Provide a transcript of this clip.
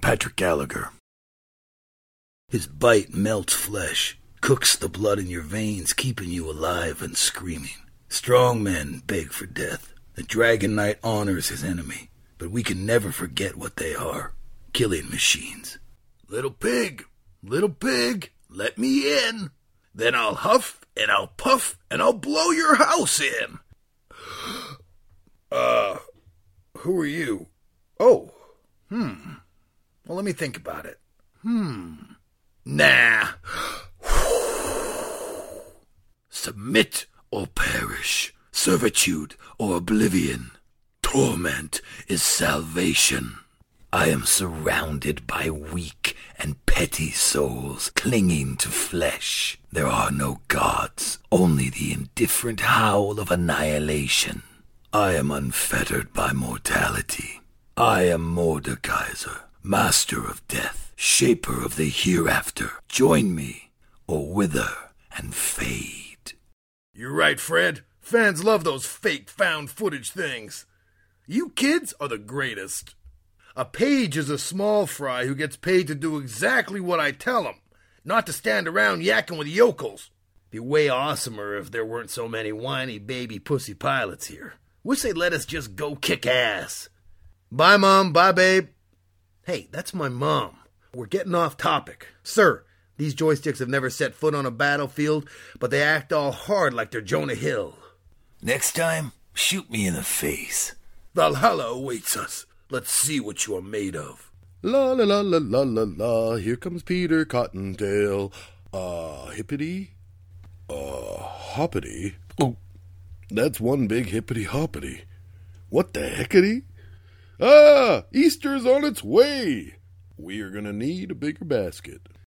Patrick Gallagher. His bite melts flesh, cooks the blood in your veins, keeping you alive and screaming. Strong men beg for death. The Dragon Knight honors his enemy, but we can never forget what they are. Killing machines. Little pig, let me in. Then I'll huff and I'll puff and I'll blow your house in. Who are you? Oh, Well, let me think about it. Nah. Submit or perish. Servitude or oblivion. Torment is salvation. I am surrounded by weak and petty souls clinging to flesh. There are no gods, only the indifferent howl of annihilation. I am unfettered by mortality. I am Mordekaiser, master of death, shaper of the hereafter. Join me, or wither and fade. You're right, Fred. Fans love those fake found footage things. You kids are the greatest. A page is a small fry who gets paid to do exactly what I tell him, not to stand around yakking with yokels. Be way awesomer if there weren't so many whiny baby pussy pilots here. Wish they'd let us just go kick ass. Bye, Mom. Bye, babe. Hey, that's my mom. We're getting off topic. Sir, these joysticks have never set foot on a battlefield, but they act all hard like they're Jonah Hill. Next time, shoot me in the face. Valhalla awaits us. Let's see what you are made of. La la la la la la la, here comes Peter Cottontail. Hippity? Hoppity? Oh, that's one big hippity hoppity. What the heckity? Easter's on its way. We are gonna need a bigger basket.